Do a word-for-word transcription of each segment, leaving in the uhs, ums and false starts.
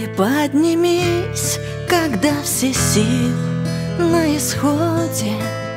Ты поднимись, когда все силы на исходе,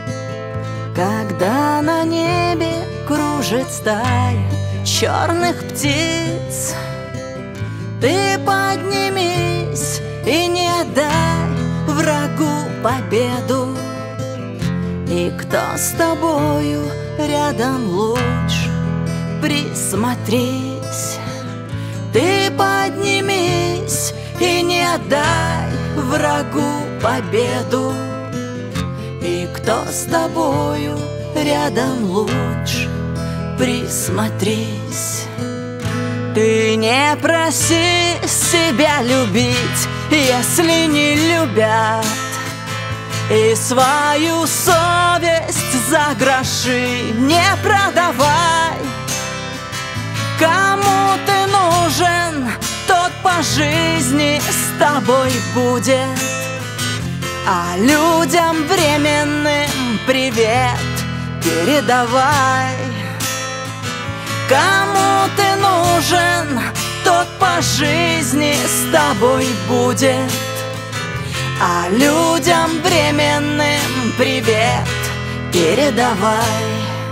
когда на небе кружит стая черных птиц. Ты поднимись и не отдай врагу победу. И кто с тобою рядом лучше, присмотрись. Ты поднимись и не отдай врагу победу. И кто с тобою рядом лучше, присмотрись. Ты не проси себя любить, если не любят, и свою совесть за гроши не продавай. Кому ты нужен, тот по жизни с тобой будет, а людям временным привет передавай. Кому ты нужен, тот по жизни с тобой будет, а людям временным привет передавай.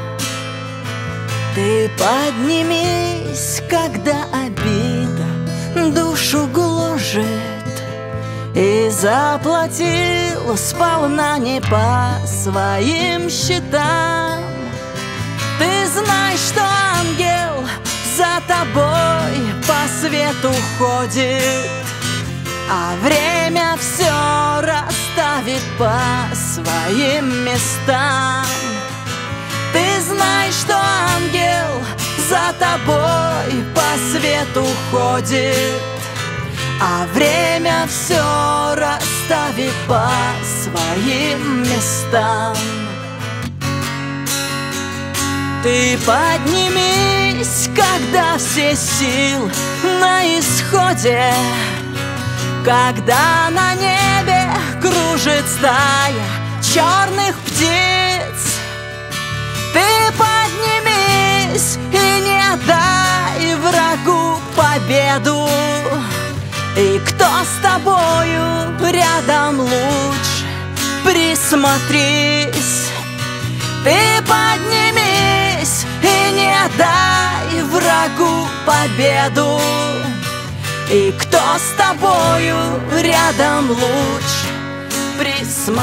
Ты поднимись, когда обида душу гложет, и заплатил сполна не по своим счетам. Ты знай, что ангел за тобой по свету ходит, а время все расставит по своим местам. Ты знай, что ангел за тобой по свету ходит, а время все расставит по своим местам. Ты поднимись, когда все силы на исходе, когда на небе кружит стая черных птиц. Ты поднимись и не отдай врагу победу. И кто с тобою рядом лучше, присмотрись. Ты поднимись и не отдай врагу победу. И кто с тобою рядом лучше,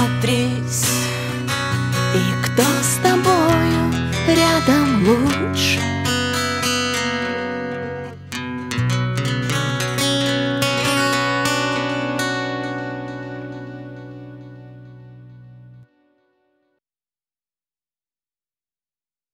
присмотрись. И кто с тобою рядом лучше,